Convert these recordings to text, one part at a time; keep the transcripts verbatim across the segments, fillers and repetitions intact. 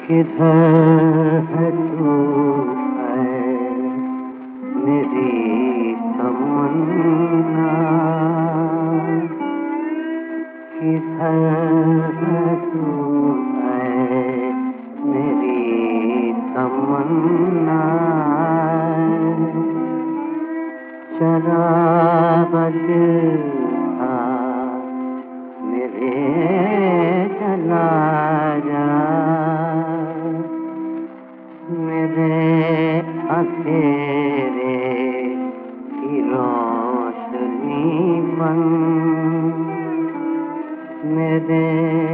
किधर है तू है मेरी तमन्ना, किधर है तू है मेरी तमन्ना। शराब दिल था मेरे जला जा, मेरे अंधेरे की रोशनी बन, मेरे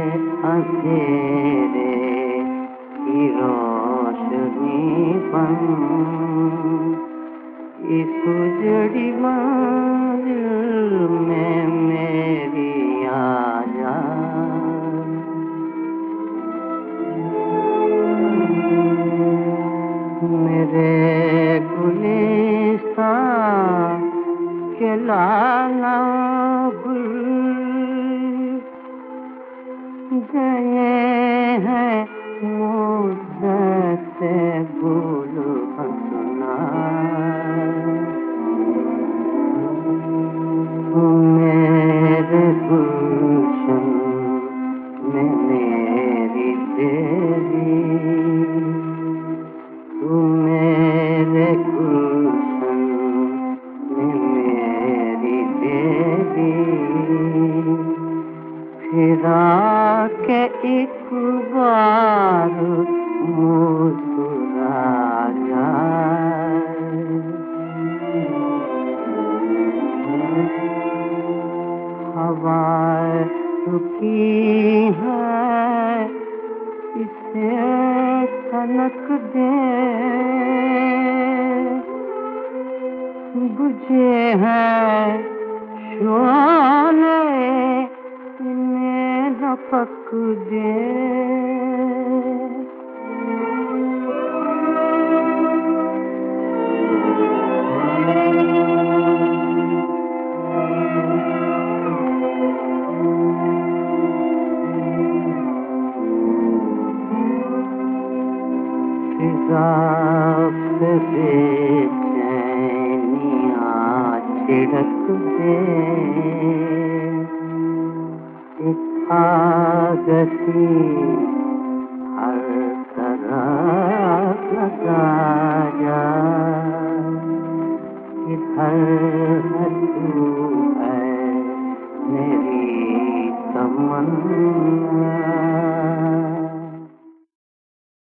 अंधेरे की रोशनी बन। इस उजड़ी मंजिल में मेरी आ जा, मेरे गुलिस्तान के लाला गुल गए हैं मुझसे भूल हंसना। मेरे गुलशन में मेरी तेरी, तू मेरे गुलशन में मेरी तेरी। फिरा के एक बार मुस्कुरा जा, हवाएं रुकी है इसे तनक दे, बुझे हैं शोले इन्हें लपक दे। फिजा पे बेचैनियाँ छिड़क दे, एक आगती हर तरफ लगा जा। किधर है तू है मेरी तमन्ना।